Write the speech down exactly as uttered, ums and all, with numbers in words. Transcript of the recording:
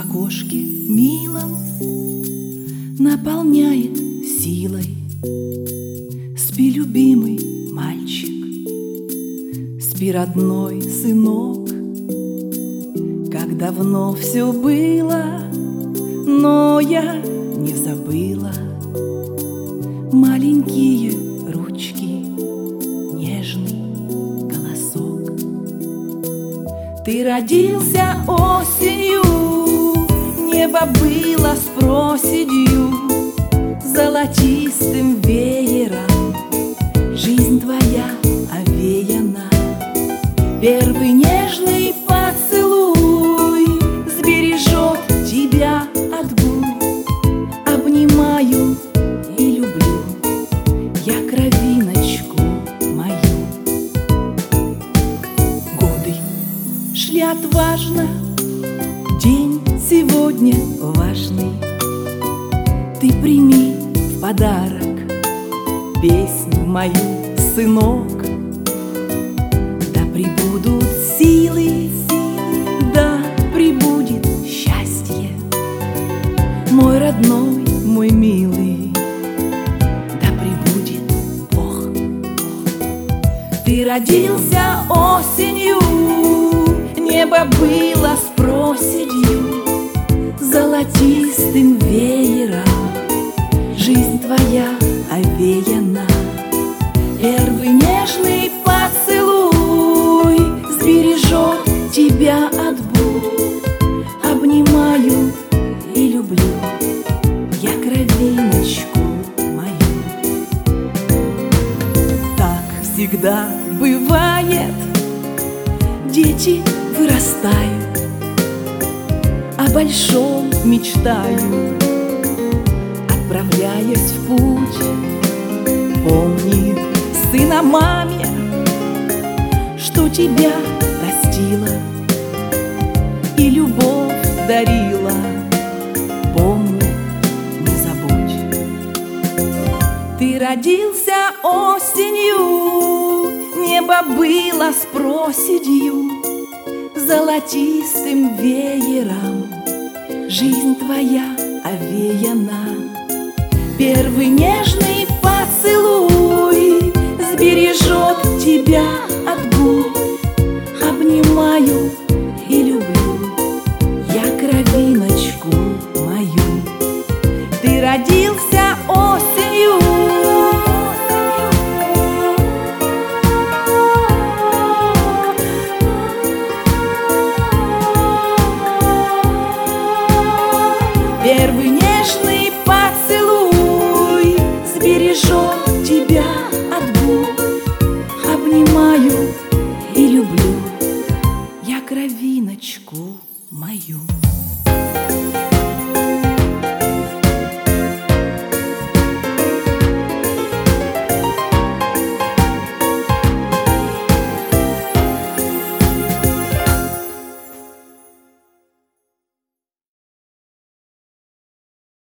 окошке милом наполняет силой. Спи, любимый мальчик, спи, родной сынок. Как давно все было, но я не забыла. Маленькие ручки, нежный голосок. Ты родился осенью, небо было с проседью, золотистым веером жизнь твоя овеяна. Первый нежный поцелуй сбережет тебя от бурь. Обнимаю и люблю я кровиночку мою. Годы шли отважно, день сегодня важный. Ты прими в подарок песню мою, сынок. Да пребудут силы, да пребудет счастье, мой родной, мой милый, да пребудет Бог. Ты родился осенью, небо было с проседью, золотистым веером жизнь твоя овеяна. Первый нежный поцелуй сбережет тебя от бурь. Обнимаю и люблю я кровиночку мою. Так всегда бывает, дети вырастают, о большом мечтаю, отправляясь в путь. Помни, сын, о маме, что тебя растила и любовь дарила. Помни, не забудь. Ты родился осенью, небо было с проседью, золотистым веером жизнь твоя овеяна. Первый нежный поцелуй сбережет тебя от бурь. Обнимаю